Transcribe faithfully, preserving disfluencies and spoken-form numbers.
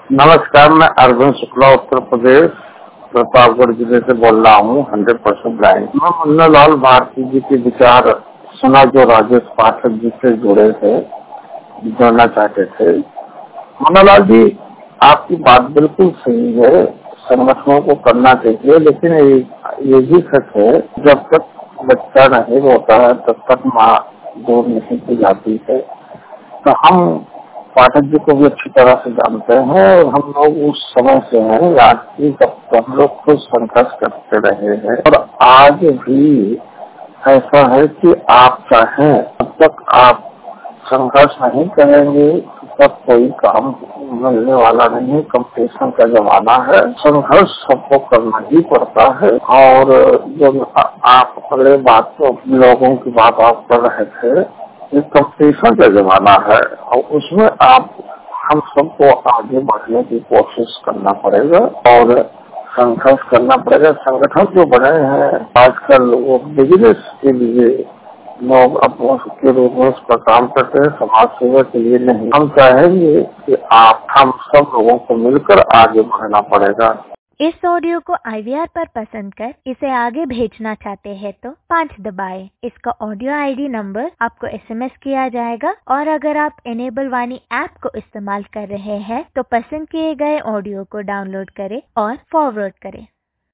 नमस्कार, मैं अरविंद शुक्ला उत्तर प्रदेश प्रतापगढ़ जिले से बोल रहा हूँ। Hundred percent blind. मैं मुन्नालाल भारती जी के विचार सुना जो राजेश पाठक जी से जुड़े थे, जोड़ना चाहते थे। मुन्नालाल जी, आपकी बात बिल्कुल सही है, संगठनों को करना चाहिए, लेकिन ये, ये भी सच है जब तक बच्चा नहीं होता है तब तक माँ दूर नहीं की जाती है। तो हम पाठक जी को भी अच्छी तरह से जानते हैं और हम लोग उस समय से हैं आज की जब तक हम लोग खुद संघर्ष करते रहे हैं और आज भी ऐसा है कि आप चाहें तब तक आप संघर्ष नहीं करेंगे तब कोई काम मिलने वाला नहीं है। कंपटीशन का जमाना है, संघर्ष सबको करना ही पड़ता है। और जब आप पहले बात तो लोगों की बात आप कर रहे थे, ये कंपटीशन का जमाना है और उसमें आप हम सबको आगे बढ़ने की कोशिश करना पड़ेगा और संघर्ष करना पड़ेगा। संगठन जो बने हैं आजकल वो बिजनेस के लिए लोग अपने के रूप में उस पर काम करते हैं, समाज सेवा के लिए नहीं। हम चाहेंगे कि आप हम सब लोगों को मिलकर आगे बढ़ना पड़ेगा। इस ऑडियो को आई वी आर पर पसंद कर इसे आगे भेजना चाहते हैं तो पाँच दबाएं। इसका ऑडियो आई डी नंबर आपको एस एम एस किया जाएगा और अगर आप इनेबल वाणी ऐप को इस्तेमाल कर रहे हैं तो पसंद किए गए ऑडियो को डाउनलोड करें और फॉरवर्ड करें।